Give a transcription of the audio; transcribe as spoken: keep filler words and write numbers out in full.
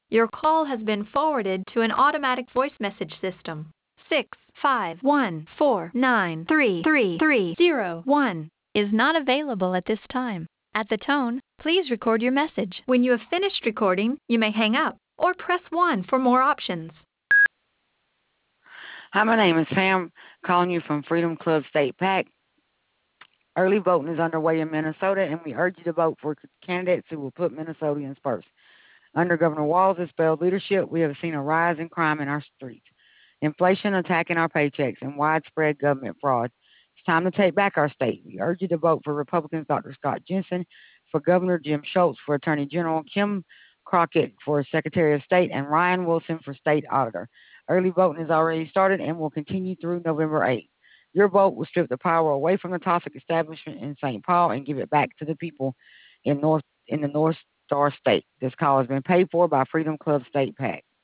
Your call has been forwarded to an automatic voice message system. Six five one four nine three three three zero one is not available at this time. At the tone, please record your message. When you have finished recording, you may hang up or press one for more options. Hi, my name is Pam, calling you from Freedom Club State PAC. Early voting is underway in Minnesota, and we urge you to vote for candidates who will put Minnesotans first. Under Governor Walz's failed leadership, we have seen a rise in crime in our streets, inflation attacking our paychecks, and widespread government fraud. It's time to take back our state. We urge you to vote for Republicans Doctor Scott Jensen, for Governor Jim Schultz, for Attorney General Kim Crockett, for Secretary of State, and Ryan Wilson for State Auditor. Early voting has already started and will continue through November eighth. Your vote will strip the power away from the toxic establishment in Saint Paul and give it back to the people in North in the North Star State. This call has been paid for by Freedom Club State PAC.